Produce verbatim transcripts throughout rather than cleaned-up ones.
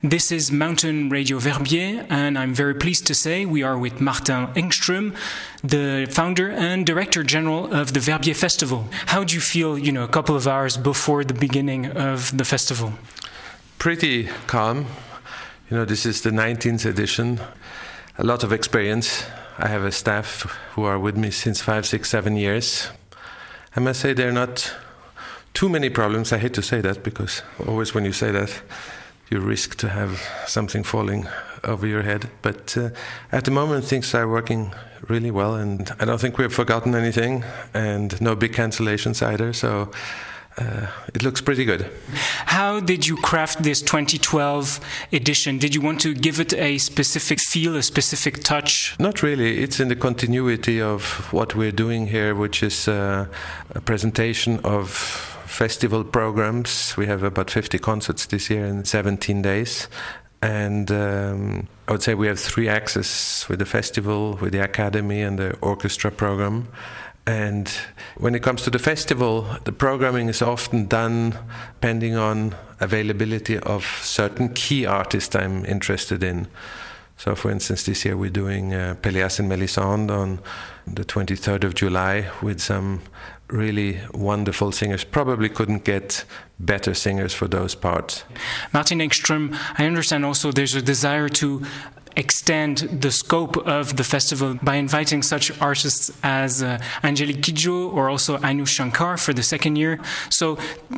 This is Mountain Radio Verbier, and I'm very pleased to say we are with Martin Engström, the founder and director general of the Verbier Festival. How do you feel, you know, a couple of hours before the beginning of the festival? Pretty calm. You know, this is the nineteenth edition. A lot of experience. I have a staff who are with me since five, six, seven years. I must say there are not too many problems. I hate to say that because always when you say that, you risk to have something falling over your head. But uh, at the moment, things are working really well, and I don't think we've forgotten anything, and no big cancellations either, so uh, it looks pretty good. How did you craft this twenty twelve edition? Did you want to give it a specific feel, a specific touch? Not really. It's in the continuity of what we're doing here, which is uh, a presentation of festival programs. We have about fifty concerts this year in seventeen days. And um, I would say we have three axes with the festival, with the academy and the orchestra program. And when it comes to the festival, the programming is often done depending on availability of certain key artists I'm interested in. So, for instance, this year we're doing uh, Pelléas and Mélisande on the twenty-third of July with some really wonderful singers. Probably couldn't get better singers for those parts. Martin Engström, I understand also there's a desire to extend the scope of the festival by inviting such artists as uh, Angelique Kidjo or also Anu Shankar for the second year. So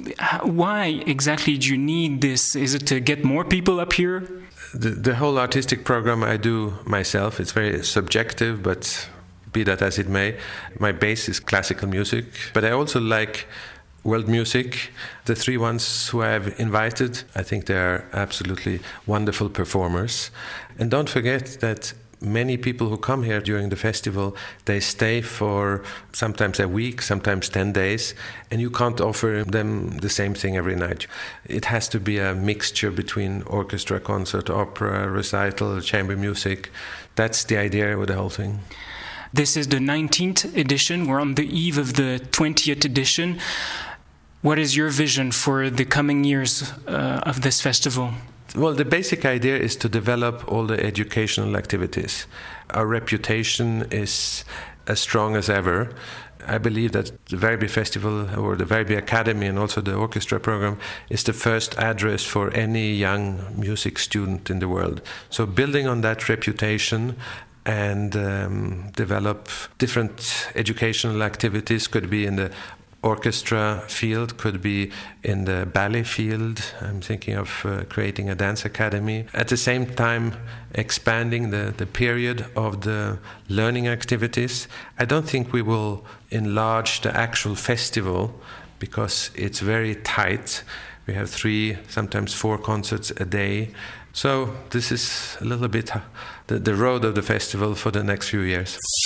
why exactly do you need this? Is it to get more people up here? The, the whole artistic program I do myself. It's very subjective, but be that as it may, my base is classical music, but I also like world music. The three ones who I have invited, I think they are absolutely wonderful performers. And don't forget that many people who come here during the festival, they stay for sometimes a week, sometimes ten days, and you can't offer them the same thing every night. It has to be a mixture between orchestra, concert, opera, recital, chamber music. That's the idea with the whole thing. This is the nineteenth edition. We're on the eve of the twentieth edition. What is your vision for the coming years uh, of this festival? Well, the basic idea is to develop all the educational activities. Our reputation is as strong as ever. I believe that the Verbier Festival or the Verbier Academy and also the orchestra program is the first address for any young music student in the world. So building on that reputation and um, develop different educational activities, could be in the orchestra field, could be in the ballet field. I'm thinking of uh, creating a dance academy. At the same time, expanding the, the period of the learning activities. I don't think we will enlarge the actual festival because it's very tight. We have three, sometimes four concerts a day. So this is a little bit the, the road of the festival for the next few years.